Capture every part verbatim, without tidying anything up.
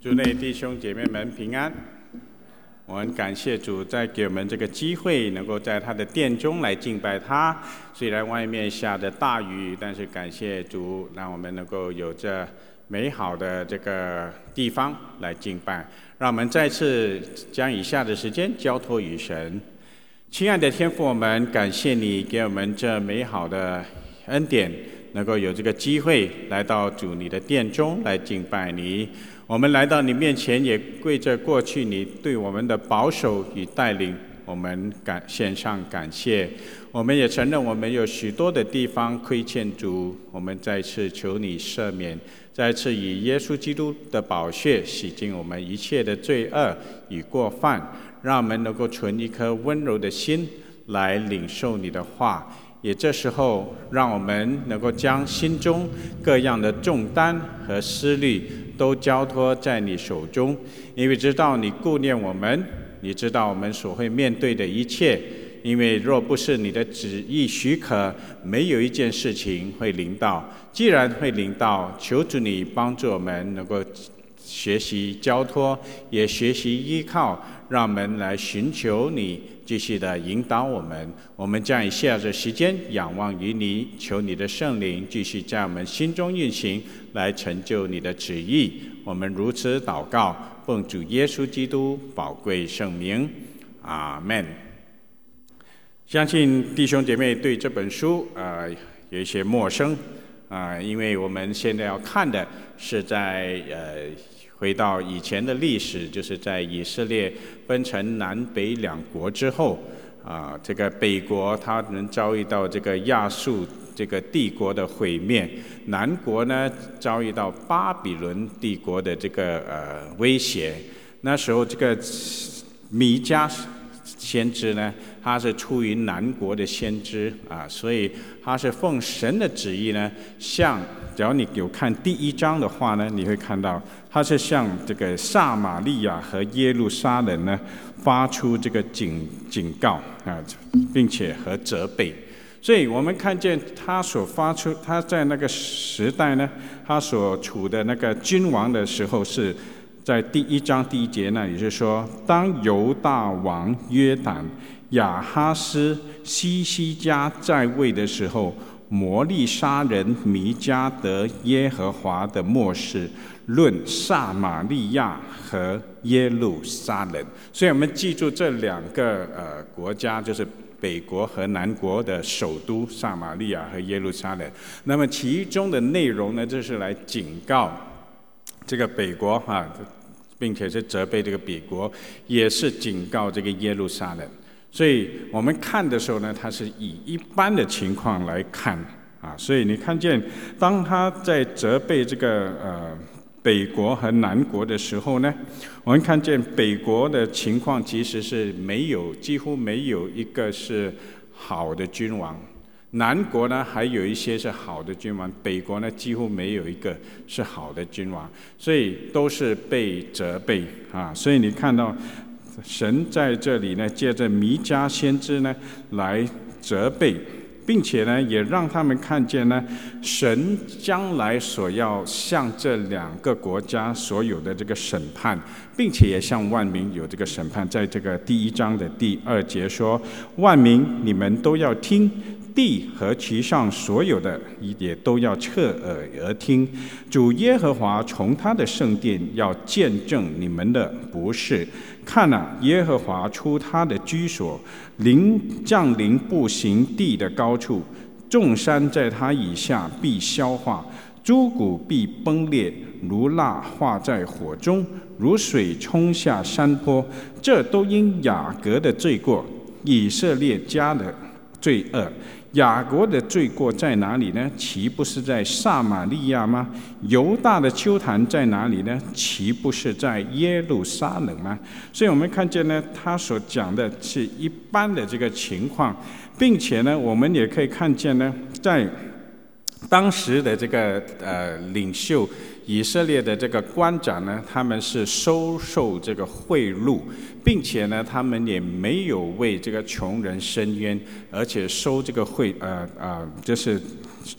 主内弟兄姐妹们平安。我们感谢主再给我们这个机会，能够在他的殿中来敬拜他。虽然外面下着大雨，但是感谢主，让我们能够有着美好的这个地方来敬拜。让我们再次将以下的时间交托于神。亲爱的天父，我们感谢你给我们这美好的恩典，能够有这个机会来到主你的殿中来敬拜你。我们来到你面前，也跪着过去你对我们的保守与带领，我们感献上感谢。我们也承认我们有许多的地方亏欠主，我们再次求你赦免，再次以耶稣基督的宝血洗净我们一切的罪恶与过犯，让我们能够存一颗温柔的心来领受你的话。也这时候，让我们能够将心中各样的重担和思虑都交托在你手中，因为知道你顾念我们，你知道我们所会面对的一切。因为若不是你的旨意许可，没有一件事情会临到。既然会临到，求主你帮助我们能够学习交托，也学习依靠，让我们来寻求你，继续的引导我们。我们将以下的时间仰望于你，求你的圣灵继续在我们心中运行，来成就你的旨意。我们如此祷告，奉主耶稣基督宝贵圣名，阿们。相信弟兄姐妹对这本书呃有一些陌生啊、呃，因为我们现在要看的是在呃回到以前的历史，就是在以色列分成南北两国之后啊、呃，这个北国他能遭遇到这个亚述这个帝国的毁灭，南国呢遭遇到巴比伦帝国的这个呃威胁。那时候这个弥迦先知呢，他是出于南国的先知啊，所以他是奉神的旨意呢，向只要你有看第一章的话呢，你会看到他是向这个撒玛利亚和耶路撒冷呢发出这个警警告啊，并且和责备。所以我们看见他所发出，他在那个时代呢，他所处的那个君王的时候是。在第一章第一节那里是说，当犹大王约坦、亚哈斯、西西家在位的时候，摩利沙人弥迦得耶和华的默示，论撒玛利亚和耶路撒冷。所以我们记住这两个呃国家，就是北国和南国的首都撒玛利亚和耶路撒冷。那么其中的内容呢，就是来警告这个北国哈、啊，并且是责备这个北国，也是警告这个耶路撒冷。所以我们看的时候呢，它是以一般的情况来看啊。所以你看见，当他在责备这个呃北国和南国的时候呢，我们看见北国的情况其实是没有，几乎没有一个是好的君王。南国呢还有一些是好的君王，北国呢几乎没有一个是好的君王，所以都是被责备啊。所以你看到神在这里呢，借着弥迦先知呢来责备，并且呢也让他们看见呢，神将来所要向这两个国家所有的这个审判，并且也向万民有这个审判。在这个第一章的第二节说，万民你们都要听，地和其上所有的也都要侧耳而听。主耶和华从他的圣殿要见证你们的不是。看啊，耶和华出他的居所，临降临步行地的高处，众山在他以下必消化，诸谷必崩裂，如蜡化在火中，如水冲下山坡。这都因雅各的罪过，以色列家的罪恶。雅各的罪过在哪里呢？岂不是在撒玛利亚吗？犹大的丘坛在哪里呢？岂不是在耶路撒冷吗？所以我们看见呢，他所讲的是一般的这个情况，并且呢，我们也可以看见呢，在当时的这个呃领袖以色列的这个官长呢，他们是收受这个贿赂，并且呢，他们也没有为这个穷人伸冤，而且收这个贿呃呃，就是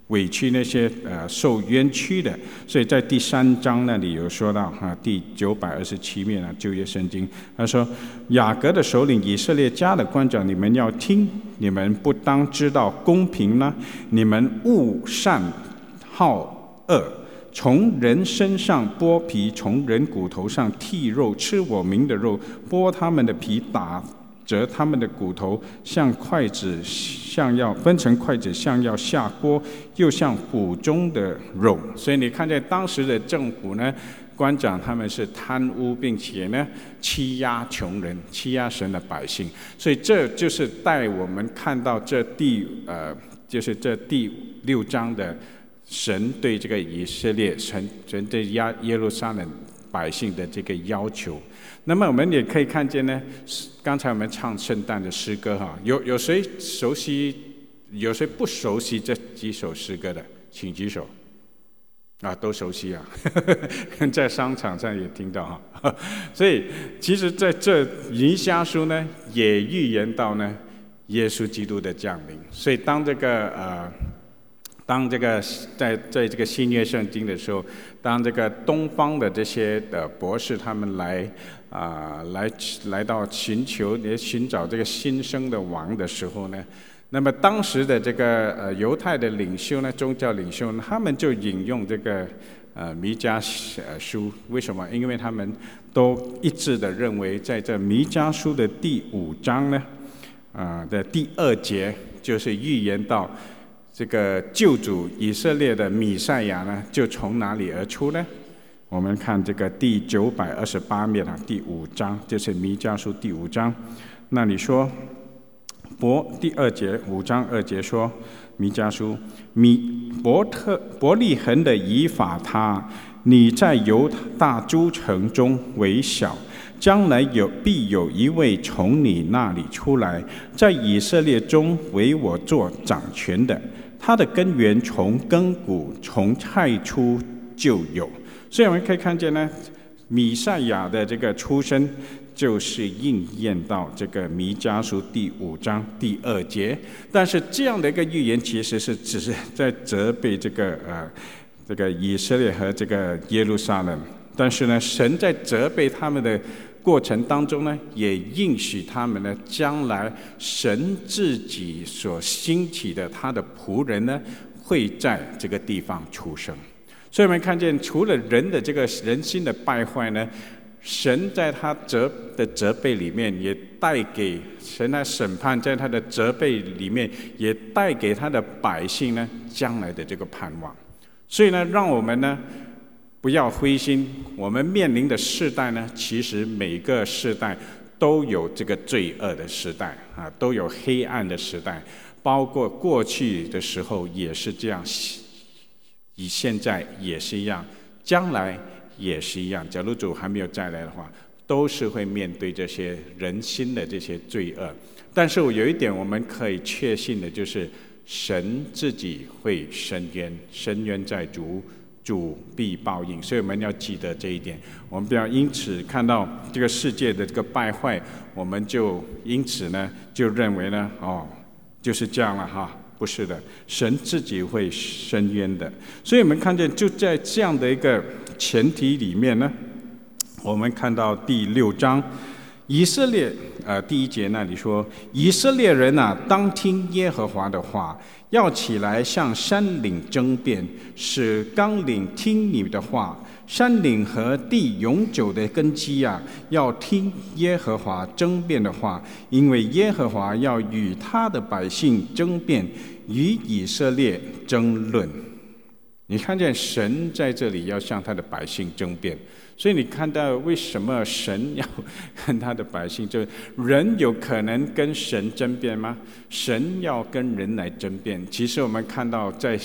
委屈那些呃受冤屈的。所以在第三章那里有说到哈，第九百二十七面啊，旧约圣经，他说雅各的首领以色列家的官长，你们要听，你们不当知道公平呢？你们恶善好恶，从人身上剥皮，从人骨头上剔肉，吃我民的肉，剥他们的皮，打折他们的骨头，像筷子像要分成筷子，像要下锅，又像骨中的肉。所以你看见当时的政府呢，官长他们是贪污，并且呢欺压穷人，欺压神的百姓。所以这就是带我们看到这第呃，就是这第六章的神对这个以色列神神对耶耶路撒冷百姓的这个要求。那么我们也可以看见呢，刚才我们唱圣诞的诗歌哈，有有谁熟悉，有谁不熟悉这几首诗歌的？请举手。啊，都熟悉啊，在商场上也听到哈。所以其实在这以赛亚书呢，也预言到呢耶稣基督的降临。所以当这个呃。当这个在在这个新约圣经的时候，当这个东方的这些的博士他们来啊、呃、来来到寻求也寻找这个新生的王的时候呢，那么当时的这个呃犹太的领袖呢，宗教领袖呢，他们就引用这个呃弥迦书，为什么？因为他们都一致的认为，在这弥迦书的第五章呢，啊、呃、的第二节就是预言到。这个救主以色列的弥赛亚呢，就从哪里而出呢？我们看这个第九百二十八面啊，第五章，就是弥迦书第五章，那里说，伯第二节五章二节说，弥迦书米伯特伯利恒的以法他，你在犹大诸城中为小。将来有必有一位从你那里出来，在以色列中为我做掌权的，他的根源从亘古从太初就有。所以我们可以看见呢，弥赛亚的这个出生就是应验到这个弥迦书第五章第二节。但是这样的一个预言其实是只是在责备这个呃这个以色列和这个耶路撒冷。但是呢，神在责备他们的过程当中呢，也应许他们呢，将来神自己所兴起的他的仆人呢，会在这个地方出生。所以我们看见，除了人的这个人心的败坏呢，神在他责的责备里面，也带给神的审判，在他的责备里面，也带给他的百姓呢，将来的这个盼望。所以呢，让我们呢。不要灰心，我们面临的世代呢，其实每个世代都有这个罪恶的时代啊，都有黑暗的时代，包括过去的时候也是这样，以现在也是一样，将来也是一样。假如主还没有再来的话，都是会面对这些人心的这些罪恶。但是我有一点我们可以确信的就是，神自己会伸冤，伸冤在主。主必报应，所以我们要记得这一点。我们不要因此看到这个世界的这个败坏，我们就因此呢就认为呢，哦，就是这样了哈。不是的，神自己会伸冤的。所以我们看见，就在这样的一个前提里面呢，我们看到第六章，以色列呃第一节那里说，以色列人啊，当听耶和华的话。要起来向山岭争辩，使纲领听你的话。山岭和地永久的根基啊，要听耶和华争辩的话，因为耶和华要与他的百姓争辩，与以色列争论。你看见神在这里要向他的百姓争辩，所以你看到为什么神要跟他的百姓争？人有可能跟神争辩吗？神要跟人来争辩。其实我们看到在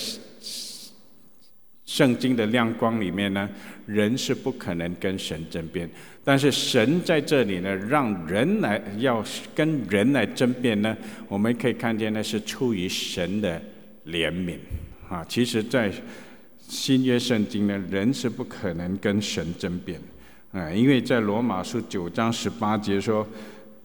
圣经的亮光里面呢，人是不可能跟神争辩，但是神在这里呢，让人来要跟人来争辩呢，我们可以看见呢是出于神的怜悯啊。其实，在新约圣经呢，人是不可能跟神争辩啊，因为在罗马书九章十八节说，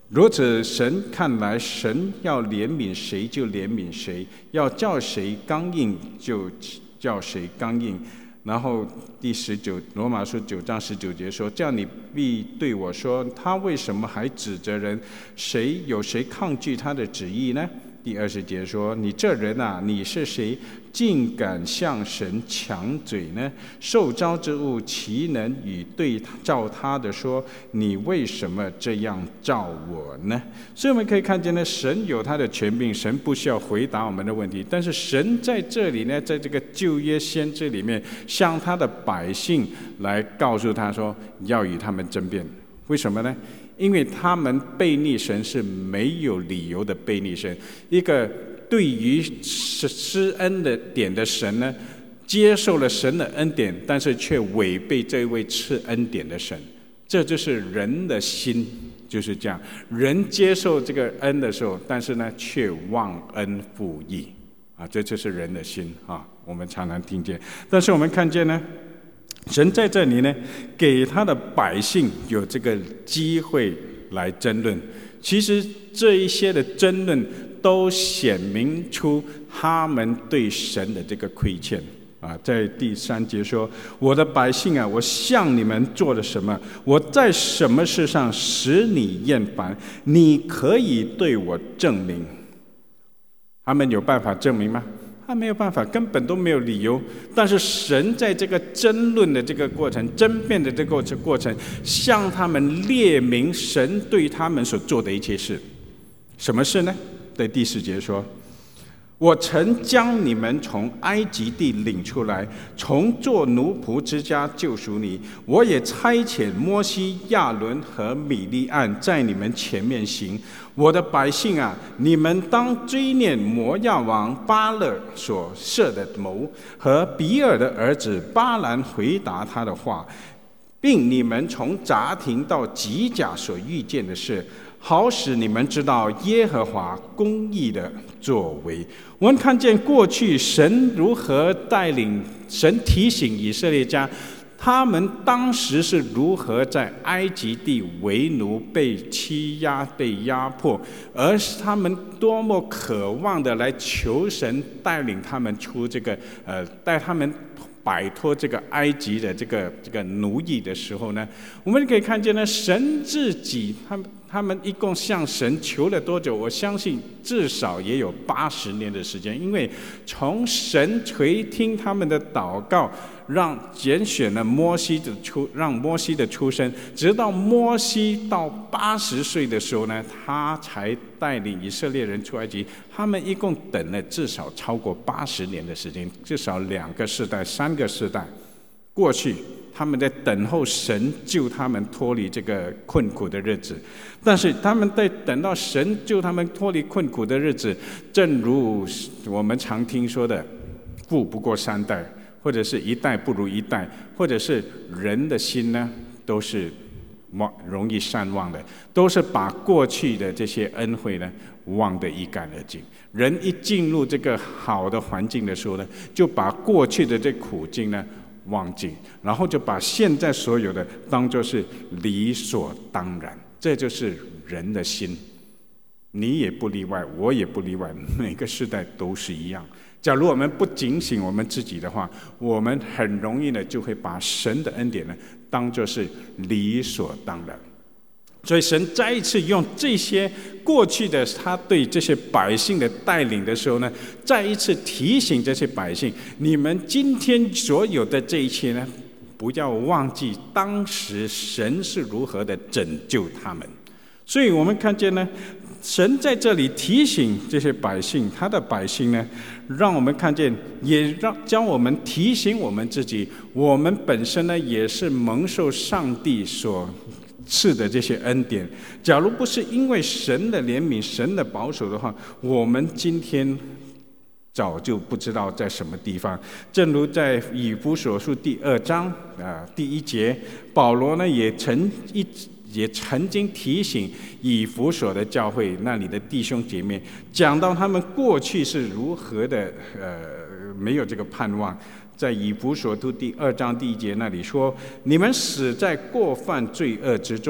如此，神看来，神要怜悯谁就怜悯谁，要叫谁刚硬就叫谁刚硬。然后第十九罗马书九章十九节说：这样你必对我说，他为什么还指责人？谁有谁抗拒他的旨意呢？第二十节说：你这人啊，你是谁，竟敢向神抢嘴呢？受造之物岂能与对照他的说，你为什么这样照我呢？所以我们可以看见呢，神有他的权柄，神不需要回答我们的问题，但是神在这里呢，在这个旧约先知里面，向他的百姓来告诉他说，要与他们争辩。为什么呢？因为他们悖逆神是没有理由的悖逆神。一个对于施恩的点的神呢，接受了神的恩典，但是却违背这位赐恩典的神，这就是人的心，就是这样。人接受这个恩的时候，但是呢，却忘恩负义啊，这就是人的心啊。我们常常听见，但是我们看见呢，神在这里呢，给他的百姓有这个机会来争论。其实这一些的争论都显明出他们对神的这个亏欠啊。在第三节说：我的百姓啊，我向你们做了什么？我在什么事上使你厌烦？你可以对我证明。他们有办法证明吗？他没有办法，根本都没有理由。但是神在这个争论的这个过程、争辩的这个过程，向他们列明神对他们所做的一切事。什么事呢？在第四节说：我曾将你们从埃及地领出来，从做奴仆之家救赎你。我也差遣摩西、亚伦和米利暗在你们前面行。我的百姓啊，你们当追念摩亚王巴勒所设的谋，和比尔的儿子巴兰回答他的话，并你们从杂亭到吉甲所遇见的事，好使你们知道耶和华公义的作为。我们看见过去神如何带领，神提醒以色列家，他们当时是如何在埃及地为奴，被欺压、被压迫，而是他们多么渴望的来求神带领他们出这个呃，带他们摆脱这个埃及的这个这个奴役的时候呢，我们可以看见呢，神自己他们他们一共向神求了多久？我相信至少也有八十年的时间，因为从神垂听他们的祷告，让拣选了摩西的出，让摩西的出生，直到摩西到八十岁的时候呢，他才带领以色列人出埃及。他们一共等了至少超过八十年的时间，至少两个世代、三个世代过去，他们在等候神救他们脱离这个困苦的日子。但是他们在等到神救他们脱离困苦的日子，正如我们常听说的，富不过三代，或者是一代不如一代，或者是人的心呢，都是容易善忘的，都是把过去的这些恩惠呢忘得一干二净。人一进入这个好的环境的时候呢，就把过去的这苦境呢忘记，然后就把现在所有的当作是理所当然。这就是人的心，你也不例外，我也不例外，每个世代都是一样。假如我们不警醒我们自己的话，我们很容易呢就会把神的恩典呢当作是理所当然。所以神再一次用这些过去的他对这些百姓的带领的时候呢，再一次提醒这些百姓，你们今天所有的这一切呢，不要忘记当时神是如何的拯救他们。所以我们看见呢，神在这里提醒这些百姓，他的百姓呢，让我们看见，也让将我们提醒我们自己，我们本身呢也是蒙受上帝所赐的这些恩典。假如不是因为神的怜悯、神的保守的话，我们今天早就不知道在什么地方。正如在以弗所书第二章啊第一节，保罗呢也曾一也曾经提醒以弗所的教会那里的弟兄姐妹，讲到他们过去是如何的呃没有这个盼望。在以弗所书第二章第一节那里说：你们死在过犯罪恶之中，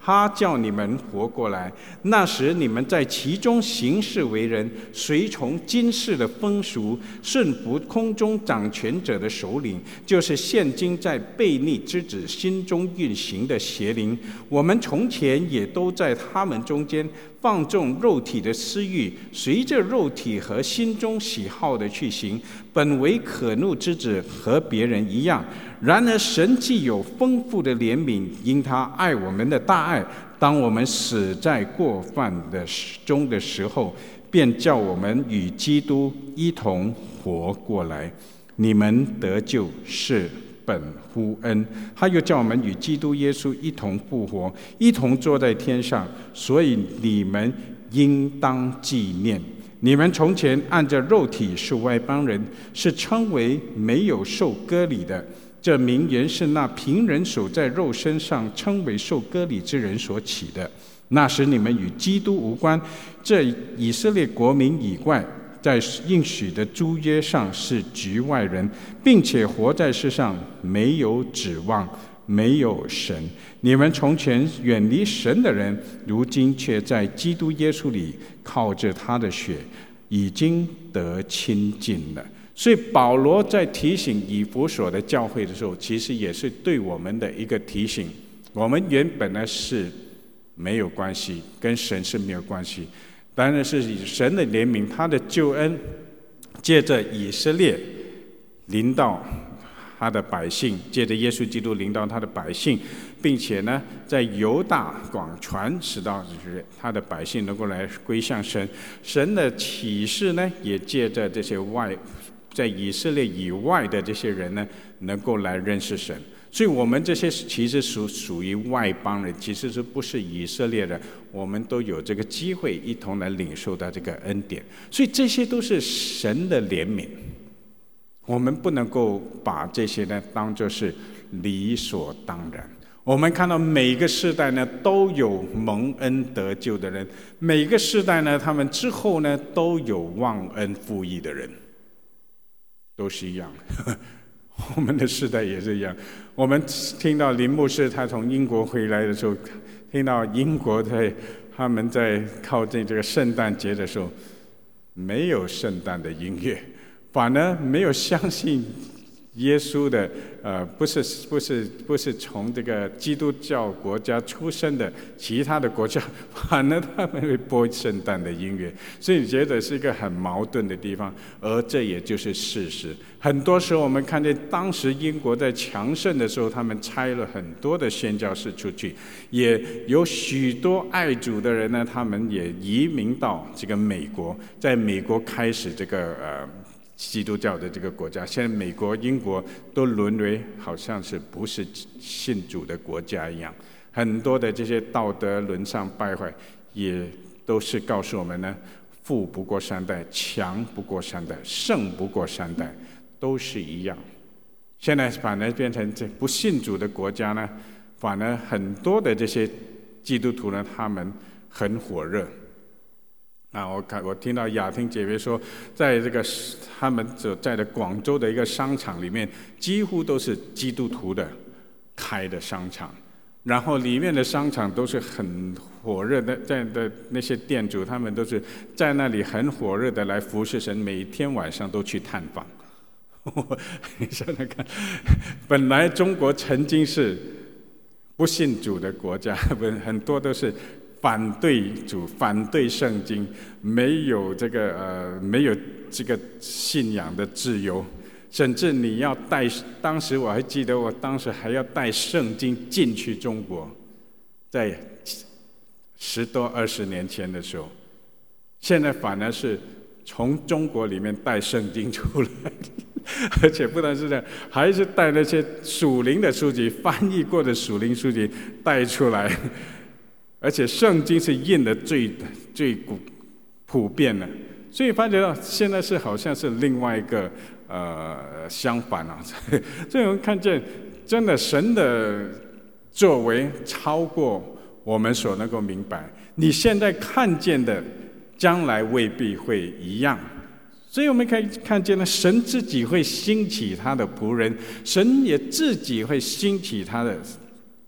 他叫你们活过来。那时你们在其中行事为人，随从今世的风俗，顺服空中掌权者的首领，就是现今在悖逆之子心中运行的邪灵。我们从前也都在他们中间，放纵肉体的私欲，随着肉体和心中喜好的去行，本为可怒之子，和别人一样。然而神既有丰富的怜悯，因他爱我们的大爱，当我们死在过犯的中的时候，便叫我们与基督一同活过来。你们得救是本乎恩，他又叫我们与基督耶稣一同复活，一同坐在天上，所以你们应当纪念。你们从前按着肉体是外邦人，是称为没有受割礼的。这名言是那凭人手在肉身上称为受割礼之人所起的。那时你们与基督无关，这以色列国民以外，在应许的租约上是局外人，并且活在世上没有指望，没有神。你们从前远离神的人，如今却在基督耶稣里靠着他的血已经得亲近了。所以保罗在提醒以弗所的教会的时候，其实也是对我们的一个提醒。我们原本呢是没有关系，跟神是没有关系，当然是以神的怜悯，他的救恩借着以色列临到他的百姓，借着耶稣基督临到他的百姓，并且呢在犹大广传，使到他的百姓能够来归向神。神的启示呢也借着这些外在以色列以外的这些人呢能够来认识神。所以我们这些其实属属于外邦人，其实是不是以色列人，我们都有这个机会一同来领受到这个恩典。所以这些都是神的怜悯，我们不能够把这些呢当作是理所当然。我们看到每一个世代呢都有蒙恩得救的人，每一个世代呢他们之后呢都有忘恩负义的人，都是一样。我们的世代也是一样。我们听到林牧师他从英国回来的时候，听到英国在他们在靠近这个圣诞节的时候，没有圣诞的音乐，反而没有相信耶稣的，呃，不是不是不是从这个基督教国家出生的其他的国家，反而他们会播圣诞的音乐，所以觉得是一个很矛盾的地方，而这也就是事实。很多时候我们看见当时英国在强盛的时候，他们差了很多的宣教士出去，也有许多爱主的人呢，他们也移民到这个美国，在美国开始这个呃基督教的这个国家。现在美国、英国都沦为好像是不是信主的国家一样，很多的这些道德沦丧败坏，也都是告诉我们呢，富不过三代，强不过三代，胜不过三代，都是一样。现在反而变成这不信主的国家呢，反而很多的这些基督徒呢，他们很火热。啊，我看我听到雅婷姐妹说，在这个他们所在的广州的一个商场里面，几乎都是基督徒的开的商场，然后里面的商场都是很火热的，在的那些店主，他们都是在那里很火热的来服侍神，每天晚上都去探访。你想想看，本来中国曾经是不信主的国家，很多都是反对主、反对圣经，没有这个呃，没有这个信仰的自由，甚至你要带，当时我还记得，我当时还要带圣经进去中国，在十多二十年前的时候，现在反而是从中国里面带圣经出来。而且不但是这样，还是带那些属灵的书籍，翻译过的属灵书籍带出来，而且圣经是印的最最普遍的，所以发觉到现在是好像是另外一个呃相反啊。所以我们看见，真的神的作为超过我们所能够明白。你现在看见的，将来未必会一样。所以我们可以看见呢，神自己会兴起他的仆人，神也自己会兴起他的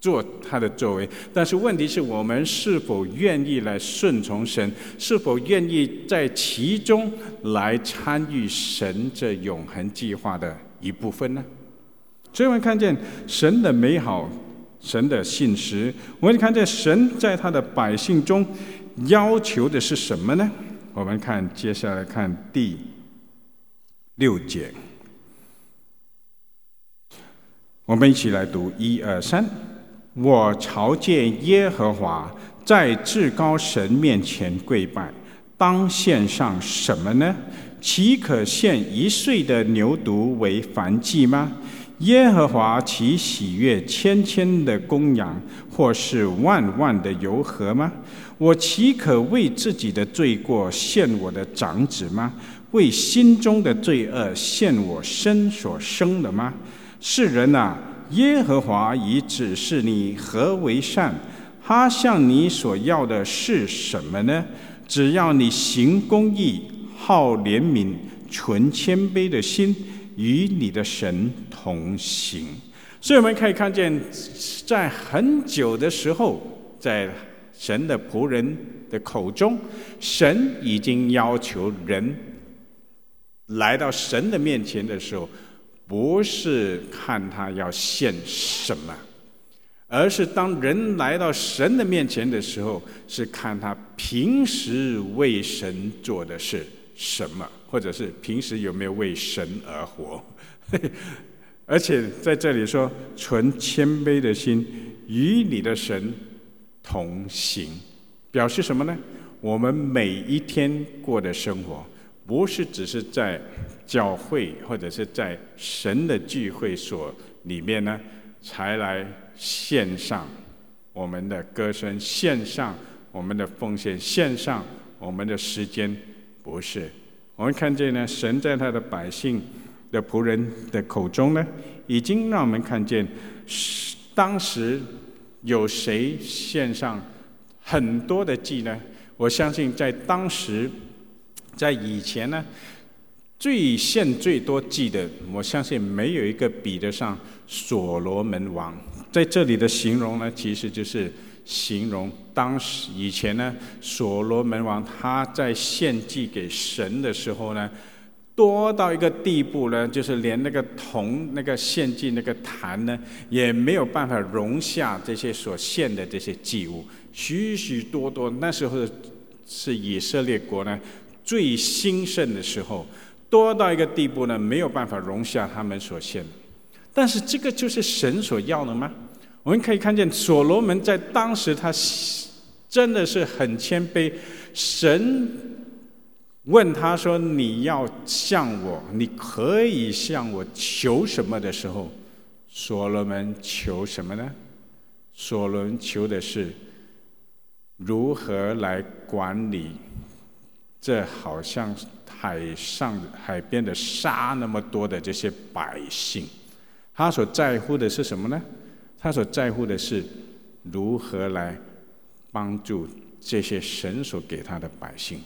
做他的作为，但是问题是我们是否愿意来顺从神，是否愿意在其中来参与神这永恒计划的一部分呢？所以我们看见神的美好，神的信实，我们看见神在他的百姓中要求的是什么呢？我们看接下来看第六节，我们一起来读一二三。我朝见耶和华，在至高神面前跪拜，当献上什么呢？岂可献一岁的牛犊为燔祭吗？耶和华岂喜悦千千的公羊，或是万万的油和吗？我岂可为自己的罪过献我的长子吗？为心中的罪恶献我身所生的吗？世人啊，耶和华已指示你何为善，他向你所要的是什么呢？只要你行公义，好怜悯，存谦卑的心，与你的神同行。所以我们可以看见，在很久的时候，在神的仆人的口中，神已经要求人来到神的面前的时候，不是看他要献什么，而是当人来到神的面前的时候，是看他平时为神做的是什么，或者是平时有没有为神而活。而且在这里说，存谦卑的心，与你的神同行，表示什么呢？我们每一天过的生活，不是只是在教会或者是在神的聚会所里面呢，才来献上我们的歌声，献上我们的奉献，献上我们的时间，不是。我们看见呢，神在他的百姓的仆人的口中呢，已经让我们看见，当时有谁献上很多的祭呢？我相信在当时，在以前呢，最献最多祭的，我相信没有一个比得上所罗门王。在这里的形容呢，其实就是形容当时以前呢，所罗门王他在献祭给神的时候呢，多到一个地步呢，就是连那个铜那个献祭那个坛呢，也没有办法容下这些所献的这些祭物，许许多多。那时候是以色列国呢最兴盛的时候，多到一个地步呢，没有办法容下他们所献的。但是这个就是神所要的吗？我们可以看见所罗门在当时他真的是很谦卑，神问他说，你要向我，你可以向我求什么的时候，所罗门求什么呢？所罗门求的是如何来管理这好像海上海边的沙那么多的这些百姓。他所在乎的是什么呢？他所在乎的是如何来帮助这些神所给他的百姓。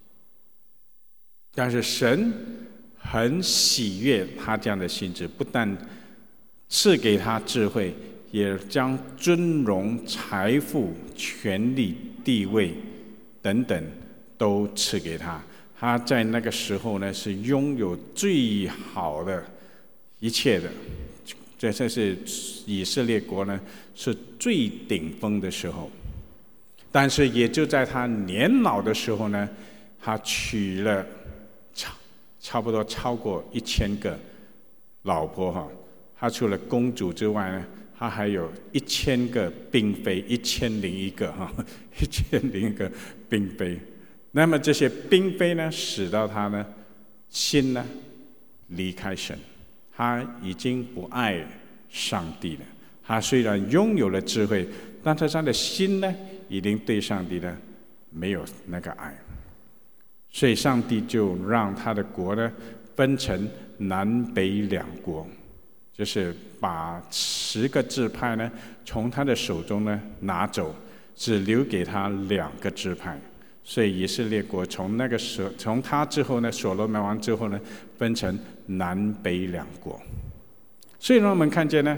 但是神很喜悦他这样的心志，不但赐给他智慧，也将尊荣、财富、权力、地位等等都赐给他。他在那个时候呢，是拥有最好的一切的。这这是以色列国呢是最顶峰的时候。但是也就在他年老的时候呢，他娶了差差不多超过一千个老婆哈。他除了公主之外呢，他还有一千个嫔妃，一千零一个哈，一千零一个嫔妃。那么这些嫔妃呢，使到他呢心呢离开神，他已经不爱上帝了。他虽然拥有了智慧，但是他的心呢，已经对上帝呢没有那个爱。所以上帝就让他的国呢分成南北两国，就是把十个支派呢从他的手中呢拿走，只留给他两个支派。所以以色列国从那个时候，从他之后呢，所罗门王之后呢，分成南北两国。所以让我们看见呢，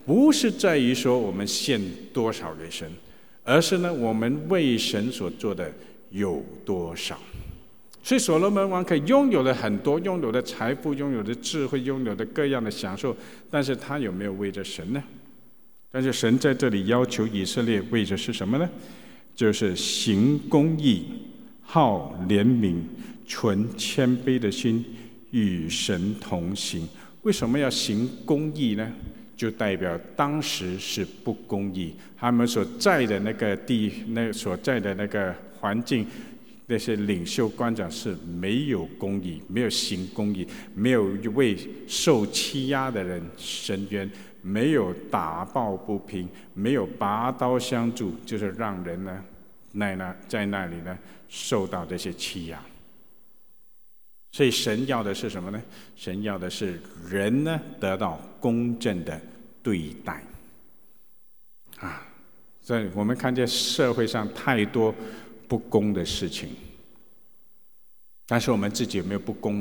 不是在于说我们献多少给神，而是呢我们为神所做的有多少。所以所罗门王可以拥有了很多，拥有的财富，拥有的智慧，拥有的各样的享受，但是他有没有为着神呢？但是神在这里要求以色列为着是什么呢？就是行公义，好怜悯，存谦卑的心，与神同行。为什么要行公义呢？就代表当时是不公义，他们所在的那个地，那所在的那个环境，那些领袖官长是没有公义，没有行公义，没有为受欺压的人伸冤，没有打抱不平，没有拔刀相助，就是让人呢在那在那里呢受到这些欺压。所以神要的是什么呢？神要的是人呢得到公正的对待啊！所以我们看见社会上太多不公的事情，但是我们自己有没有不公？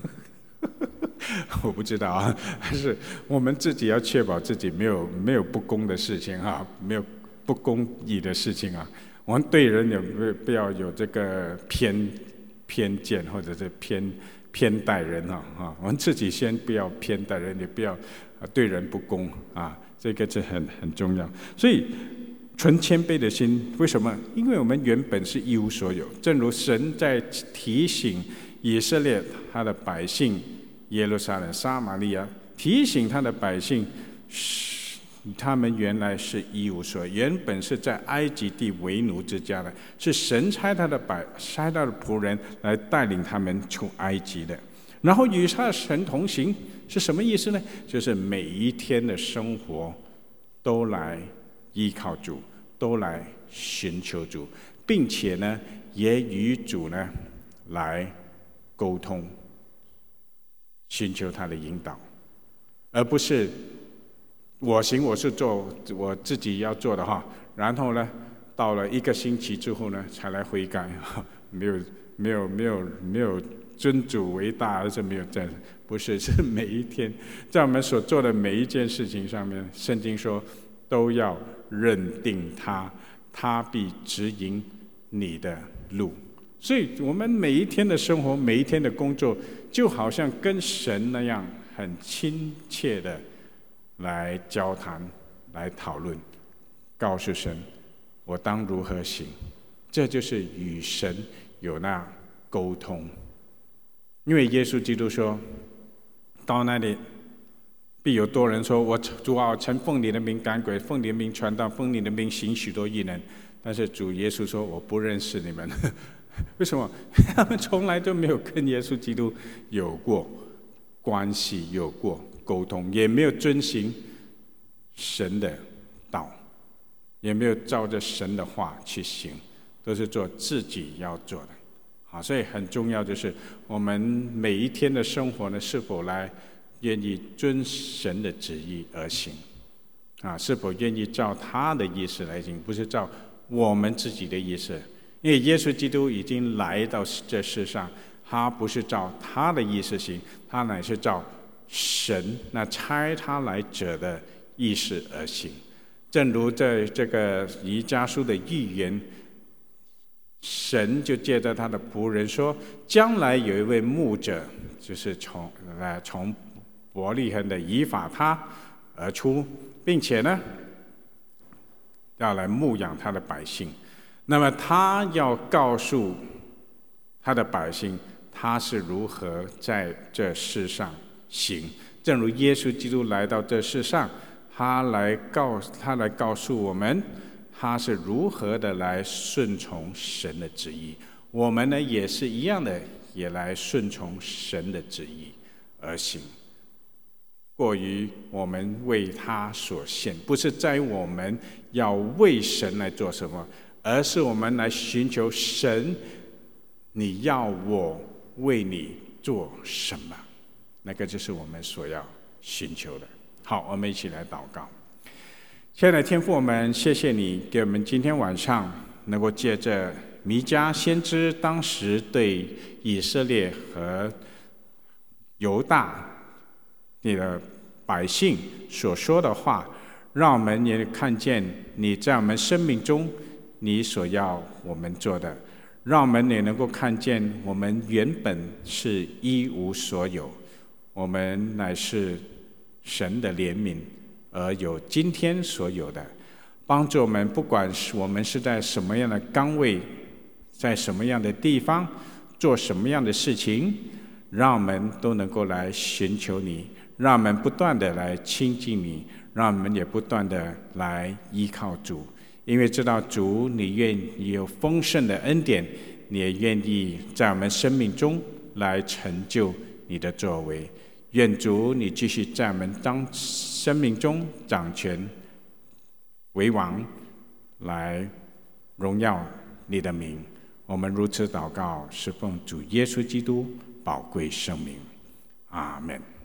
我不知道啊，但是我们自己要确保自己没有没有不公的事情啊，没有不公义的事情啊。我们对人有不要有这个偏偏见，或者是偏偏待人啊啊！我们自己先不要偏待人，也不要对人不公啊，这个是很很重要。所以存谦卑的心，为什么？因为我们原本是一无所有，正如神在提醒以色列他的百姓耶路撒冷、撒玛利亚，提醒他的百姓，他们原来是一无所有，原本是在埃及地为奴之家的，是神差他的百差他的仆人来带领他们出埃及的。然后与他的神同行是什么意思呢？就是每一天的生活都来依靠主，都来寻求主，并且呢也与主呢来沟通，寻求他的引导，而不是我行我是做我自己要做的哈，然后呢到了一个星期之后呢才来悔改，没有没有没有没有尊主为大，而是没有这样，不是，是每一天在我们所做的每一件事情上面，圣经说都要认定他，他必指引你的路。所以我们每一天的生活，每一天的工作，就好像跟神那样很亲切的来交谈，来讨论，告诉神我当如何行。这就是与神有那沟通。因为耶稣基督说，到那里必有多人说，我主啊，曾奉你的名赶鬼，奉你的名传道，奉你的名行许多异能，但是主耶稣说我不认识你们。为什么？他们从来都没有跟耶稣基督有过关系，有过沟通，也没有遵行神的道，也没有照着神的话去行，都是做自己要做的。好，所以很重要就是我们每一天的生活呢，是否来愿意遵神的旨意而行啊？是否愿意照他的意思来行，不是照我们自己的意思？因为耶稣基督已经来到这世上，他不是照他的意思行，他乃是照神那差他来者的意思而行。正如在这个弥迦书的预言，神就借着他的仆人说，将来有一位牧者，就是从呃从伯利恒的以法他而出，并且呢要来牧养他的百姓。那么他要告诉他的百姓，他是如何在这世上行。正如耶稣基督来到这世上，他来告他来告诉我们，他是如何的来顺从神的旨意。我们呢也是一样的，也来顺从神的旨意而行。过于我们为他所献，不是在于我们要为神来做什么，而是我们来寻求神，你要我为你做什么？那个就是我们所要寻求的。好，我们一起来祷告。亲爱的天父，我们谢谢你给我们今天晚上能够借着弥迦先知当时对以色列和犹大你的百姓所说的话， 让我们也看见你在我们生命中你所要我们做的，让我们也能够看见我们原本是一无所有，我们乃是神的怜悯而有今天所有的。帮助我们，不管是我们是在什么样的岗位，在什么样的地方，做什么样的事情，让我们都能够来寻求你，让我们不断的来亲近你，让我们也不断的来依靠主。因为知道主你愿意有丰盛的恩典，你也愿意在我们生命中来成就你的作为。愿主你继续在我们当生命中掌权为王，来荣耀你的名。我们如此祷告，是奉主耶稣基督宝贵圣名，阿们。